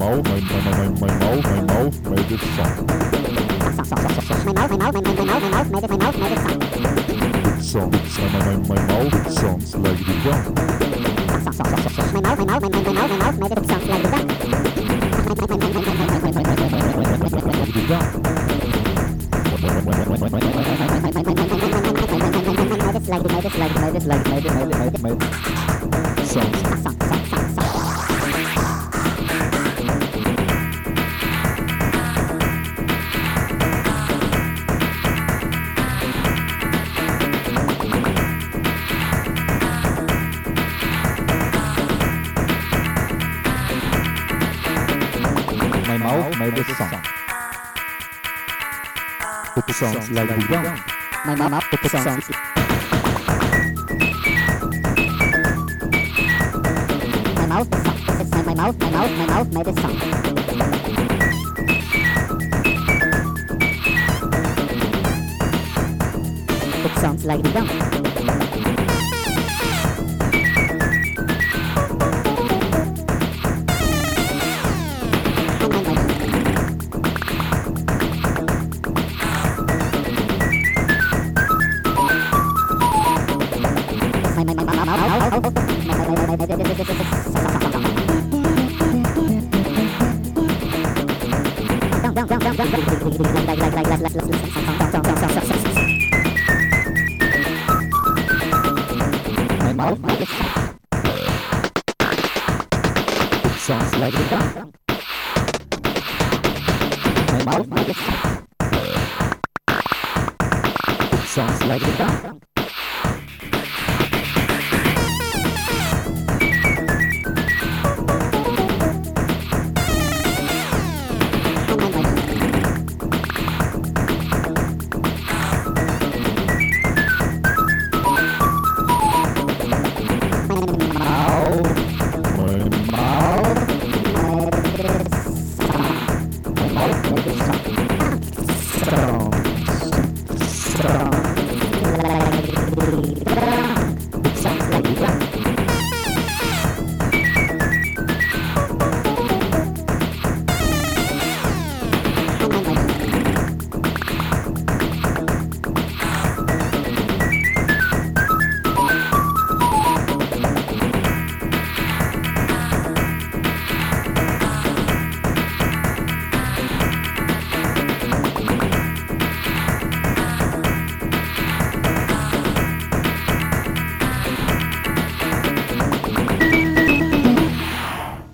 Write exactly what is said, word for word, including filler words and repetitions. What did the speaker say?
mouth, my, my, my, my mouth, my mouth made it sound. My mouth, my mouth, my, my, my mouth, my mouth made it, my mouth made it sound. It sounds, my, my, my mouth, it sounds like the gun. My mouth, my mouth, my, my, my mouth, my mouth made it, it sounds like the gun. The gun. It's like, made it, like, made it, like, made it, made it, made it, made it. Sounds. Sound, sound, sound, sound. My mouth made it sound. It sounds like the gun. My mouth, it sounds. My mouth, it sounds. It's my, my mouth, my mouth, my mouth made it sound. It sounds like the gun. My, my, my, my, my, my, my, my, my, my, my mouth, my it sounds like the gun. My mouth, my it sounds like the gun.